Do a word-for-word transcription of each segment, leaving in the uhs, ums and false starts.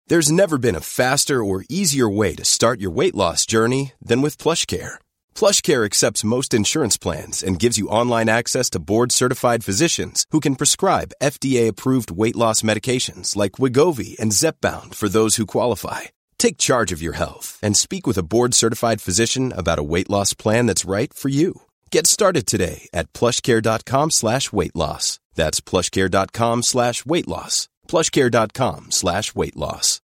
There's never been a faster or easier way to start your weight loss journey than with PlushCare. PlushCare accepts most insurance plans and gives you online access to board-certified physicians who can prescribe F D A-approved weight loss medications like Wegovy and Zepbound for those who qualify. Take charge of your health and speak with a board-certified physician about a weight loss plan that's right for you. Get started today at plushcare.com slash weight loss. That's plushcare.com slash weight loss. plushcare.com slash weight loss.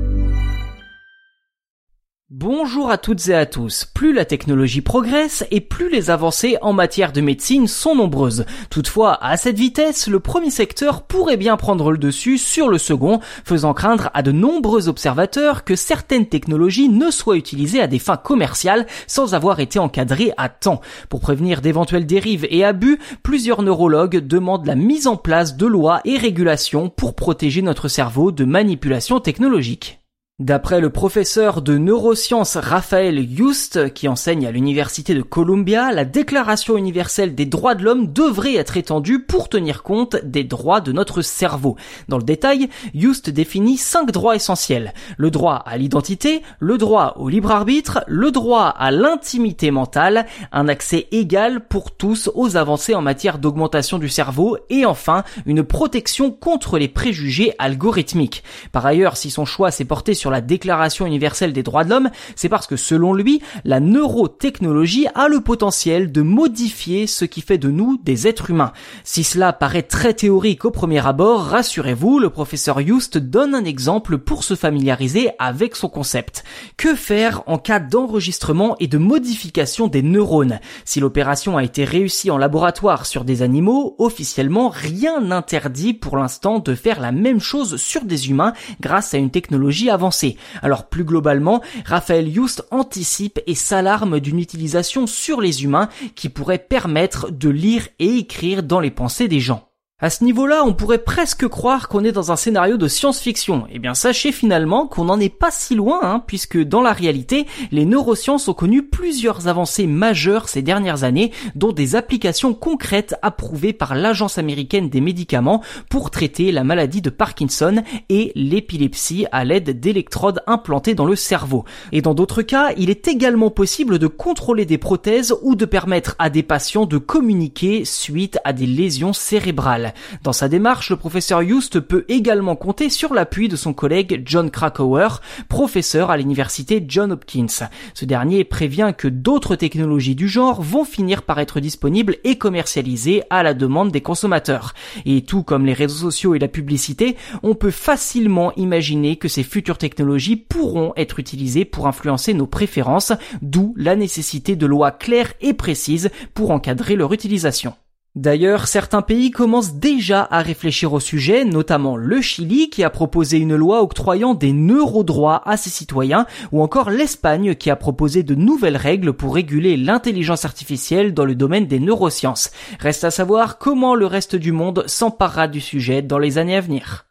Bonjour à toutes et à tous. Plus la technologie progresse et plus les avancées en matière de médecine sont nombreuses. Toutefois, à cette vitesse, le premier secteur pourrait bien prendre le dessus sur le second, faisant craindre à de nombreux observateurs que certaines technologies ne soient utilisées à des fins commerciales sans avoir été encadrées à temps. Pour prévenir d'éventuelles dérives et abus, plusieurs neurologues demandent la mise en place de lois et régulations pour protéger notre cerveau de manipulations technologiques. D'après le professeur de neurosciences Raphael Youst, qui enseigne à l'université de Columbia, la Déclaration universelle des droits de l'homme devrait être étendue pour tenir compte des droits de notre cerveau. Dans le détail, Youst définit cinq droits essentiels. Le droit à l'identité, le droit au libre arbitre, le droit à l'intimité mentale, un accès égal pour tous aux avancées en matière d'augmentation du cerveau et enfin, une protection contre les préjugés algorithmiques. Par ailleurs, si son choix s'est porté sur la Déclaration universelle des droits de l'homme, c'est parce que selon lui, la neurotechnologie a le potentiel de modifier ce qui fait de nous des êtres humains. Si cela paraît très théorique au premier abord, rassurez-vous, le professeur Youst donne un exemple pour se familiariser avec son concept. Que faire en cas d'enregistrement et de modification des neurones? Si l'opération a été réussie en laboratoire sur des animaux, officiellement, rien n'interdit pour l'instant de faire la même chose sur des humains grâce à une technologie avancée. Alors plus globalement, Raphael Youst anticipe et s'alarme d'une utilisation sur les humains qui pourrait permettre de lire et écrire dans les pensées des gens. À ce niveau-là, on pourrait presque croire qu'on est dans un scénario de science-fiction. Eh bien, sachez finalement qu'on n'en est pas si loin, hein, puisque dans la réalité, les neurosciences ont connu plusieurs avancées majeures ces dernières années, dont des applications concrètes approuvées par l'Agence américaine des médicaments pour traiter la maladie de Parkinson et l'épilepsie à l'aide d'électrodes implantées dans le cerveau. Et dans d'autres cas, il est également possible de contrôler des prothèses ou de permettre à des patients de communiquer suite à des lésions cérébrales. Dans sa démarche, le professeur Youst peut également compter sur l'appui de son collègue John Krakauer, professeur à l'université Johns Hopkins. Ce dernier prévient que d'autres technologies du genre vont finir par être disponibles et commercialisées à la demande des consommateurs. Et tout comme les réseaux sociaux et la publicité, on peut facilement imaginer que ces futures technologies pourront être utilisées pour influencer nos préférences, d'où la nécessité de lois claires et précises pour encadrer leur utilisation. D'ailleurs, certains pays commencent déjà à réfléchir au sujet, notamment le Chili qui a proposé une loi octroyant des neurodroits à ses citoyens, ou encore l'Espagne qui a proposé de nouvelles règles pour réguler l'intelligence artificielle dans le domaine des neurosciences. Reste à savoir comment le reste du monde s'emparera du sujet dans les années à venir.